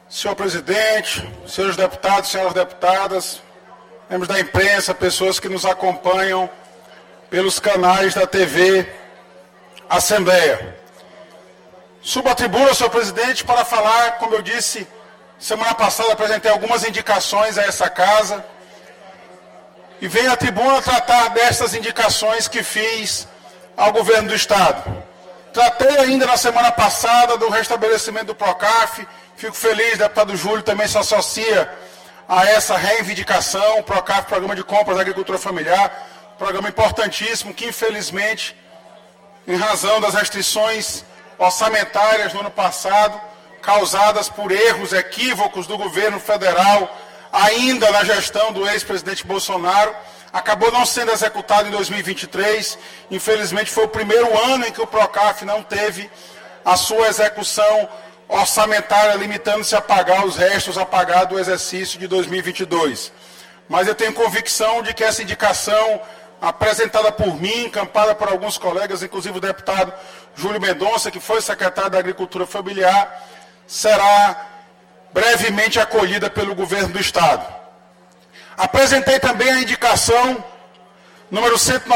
Senhor presidente, senhores deputados, senhoras deputadas, membros da imprensa, pessoas que nos acompanham pelos canais da TV Assembleia. Subo à tribuna, senhor presidente, para falar, como eu disse, semana passada apresentei algumas indicações a essa casa e venho à tribuna tratar destas indicações que fiz ao governo do Estado. Tratei ainda na semana passada do restabelecimento do PROCAF. Fico feliz, deputado Júlio também se associa a essa reivindicação. O PROCAF, Programa de Compras da Agricultura Familiar, programa importantíssimo que, infelizmente, em razão das restrições orçamentárias no ano passado, causadas por erros, equívocos do governo federal, ainda na gestão do ex-presidente Bolsonaro, acabou não sendo executado em 2023. Infelizmente, foi o primeiro ano em que o PROCAF não teve a sua execução orçamentária, limitando-se a pagar os restos a pagar do exercício de 2022. Mas eu tenho convicção de que essa indicação apresentada por mim, encampada por alguns colegas, inclusive o deputado Júlio Mendonça, que foi secretário da Agricultura Familiar, será brevemente acolhida pelo governo do Estado. Apresentei também a indicação número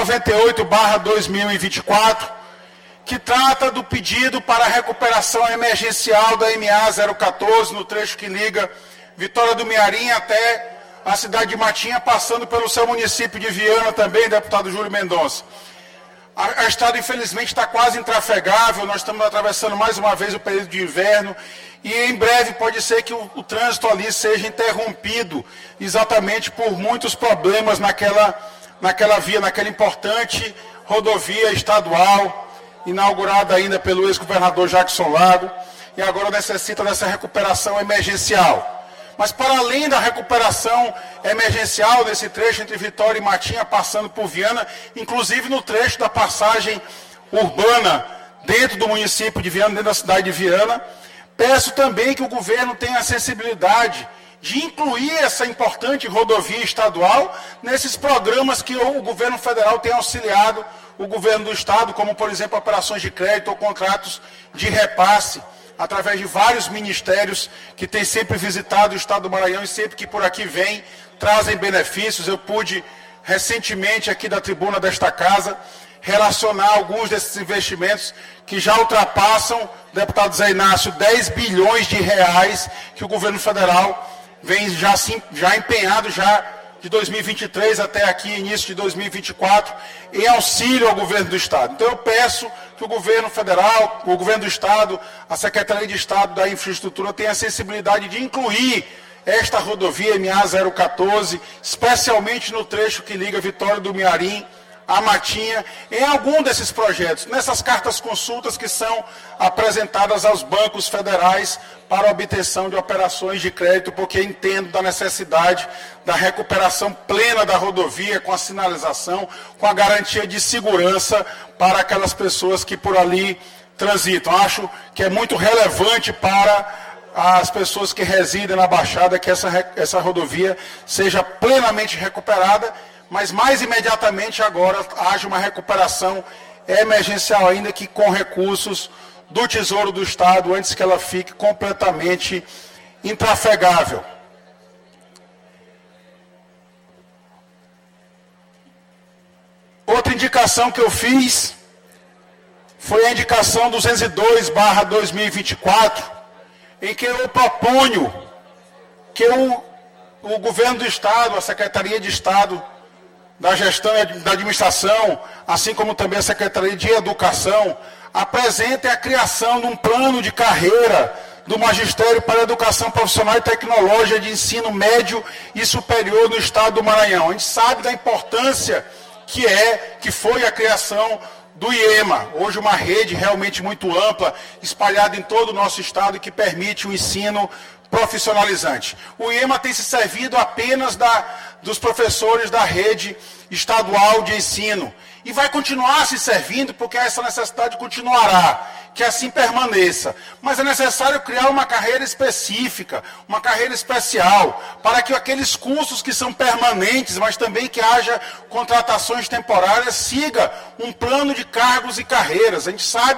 198/2024, que trata do pedido para a recuperação emergencial da MA 014, no trecho que liga Vitória do Mearim até a cidade de Matinha, passando pelo seu município de Viana também, deputado Júlio Mendonça. A estrada, infelizmente, está quase intrafegável, nós estamos atravessando mais uma vez o período de inverno e em breve pode ser que o trânsito ali seja interrompido, exatamente por muitos problemas naquela via, naquela importante rodovia estadual, inaugurada ainda pelo ex-governador Jackson Lago, e agora necessita dessa recuperação emergencial. Mas para além da recuperação emergencial desse trecho entre Vitória e Matinha, passando por Viana, inclusive no trecho da passagem urbana dentro do município de Viana, dentro da cidade de Viana, peço também que o governo tenha a sensibilidade de incluir essa importante rodovia estadual nesses programas que o governo federal tem auxiliado o governo do Estado, como, por exemplo, operações de crédito ou contratos de repasse, através de vários ministérios que têm sempre visitado o Estado do Maranhão e sempre que por aqui vêm, trazem benefícios. Eu pude, recentemente, aqui da tribuna desta casa, relacionar alguns desses investimentos que já ultrapassam, deputado Zé Inácio, 10 bilhões de reais que o governo federal vem já empenhado de 2023 até aqui, início de 2024, em auxílio ao governo do Estado. Então eu peço que o governo federal, o governo do Estado, a Secretaria de Estado da Infraestrutura tenha a sensibilidade de incluir esta rodovia MA 014, especialmente no trecho que liga Vitória do Mearim a Matinha, em algum desses projetos, nessas cartas consultas que são apresentadas aos bancos federais para a obtenção de operações de crédito, porque entendo da necessidade da recuperação plena da rodovia, com a sinalização, com a garantia de segurança para aquelas pessoas que por ali transitam. Acho que é muito relevante para as pessoas que residem na Baixada que essa rodovia seja plenamente recuperada, mas mais imediatamente agora haja uma recuperação emergencial ainda que com recursos do Tesouro do Estado, antes que ela fique completamente intrafegável. Outra indicação que eu fiz foi a indicação 202/2024, em que eu proponho que o governo do Estado, a Secretaria de Estado da Gestão e da Administração, assim como também a Secretaria de Educação, apresentem a criação de um plano de carreira do magistério para a educação profissional e tecnológica de ensino médio e superior no Estado do Maranhão. A gente sabe da importância que foi a criação do IEMA, hoje uma rede realmente muito ampla, espalhada em todo o nosso Estado e que permite o ensino profissionalizante. O IEMA tem se servido apenas dos professores da rede estadual de ensino e vai continuar se servindo porque essa necessidade continuará, que assim permaneça. Mas é necessário criar uma carreira específica, uma carreira especial, para que aqueles cursos que são permanentes, mas também que haja contratações temporárias, siga um plano de cargos e carreiras. A gente sabe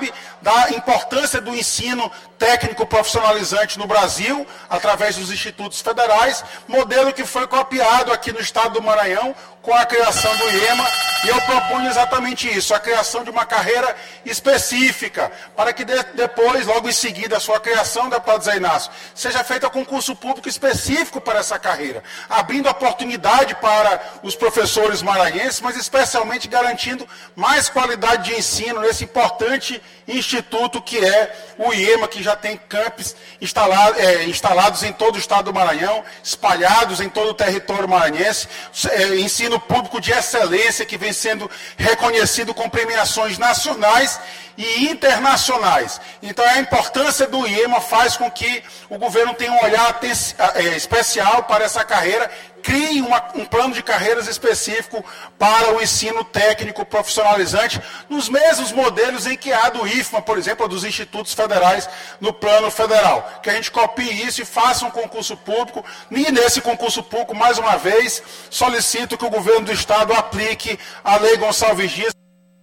da importância do ensino técnico profissionalizante no Brasil, através dos institutos federais, modelo que foi copiado aqui no estado do Maranhão, com a criação do IEMA, e eu proponho exatamente isso, a criação de uma carreira específica, para que depois, logo em seguida, a sua criação, deputado Zé Inácio, seja feita concurso público específico para essa carreira, abrindo oportunidade para os professores maranhenses, mas especialmente garantindo mais qualidade de ensino nesse importante instituto que é o IEMA, que já tem campos instalados em todo o estado do Maranhão, espalhados em todo o território maranhense, ensino público de excelência que vem sendo reconhecido com premiações nacionais e internacionais. Então, a importância do IEMA faz com que o governo tenha um olhar especial para essa carreira, crie um plano de carreiras específico para o ensino técnico profissionalizante, nos mesmos modelos em que há do IFMA, por exemplo, dos institutos federais no plano federal. Que a gente copie isso e faça um concurso público, e nesse concurso público, mais uma vez, solicito que o governo do estado aplique a Lei Gonçalves Dias.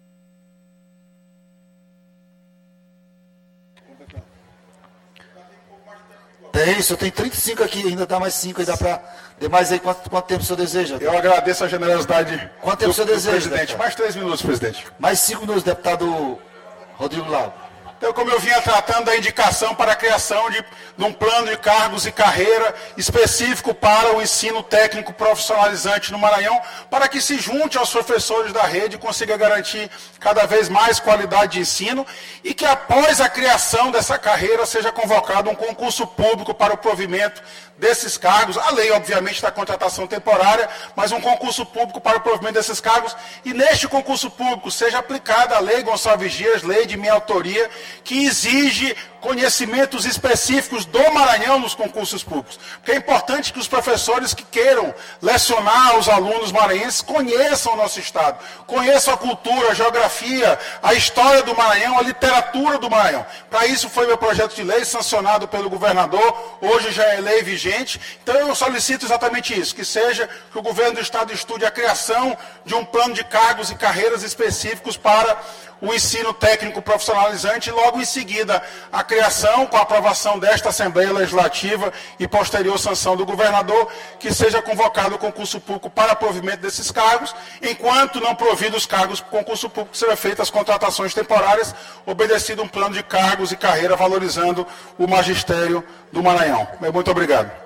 Tem, só tem 35 aqui, ainda dá mais 5, aí dá para... Demais aí, quanto tempo o senhor deseja? Eu agradeço a generosidade quanto tempo o senhor deseja, presidente. Deputado? Mais 3 minutos, presidente. Mais 5 minutos, deputado Rodrigo Lago. Então, como eu vinha tratando da indicação para a criação de um plano de cargos e carreira específico para o ensino técnico profissionalizante no Maranhão, para que se junte aos professores da rede e consiga garantir cada vez mais qualidade de ensino e que após a criação dessa carreira seja convocado um concurso público para o provimento desses cargos, a lei, obviamente, da contratação temporária, mas um concurso público para o provimento desses cargos, e neste concurso público seja aplicada a Lei Gonçalves Dias, lei de minha autoria, que exige conhecimentos específicos do Maranhão nos concursos públicos. Porque é importante que os professores que queiram lecionar aos alunos maranhenses conheçam o nosso estado, conheçam a cultura, a geografia, a história do Maranhão, a literatura do Maranhão. Para isso foi meu projeto de lei sancionado pelo governador, hoje já é lei vigente. Então eu solicito exatamente isso, que o governo do estado estude a criação de um plano de cargos e carreiras específicos para o ensino técnico profissionalizante e logo em seguida a criação, com a aprovação desta Assembleia Legislativa e posterior sanção do governador, que seja convocado o concurso público para provimento desses cargos, enquanto não provido os cargos para concurso público, serão feitas as contratações temporárias, obedecido um plano de cargos e carreira valorizando o magistério do Maranhão. Muito obrigado.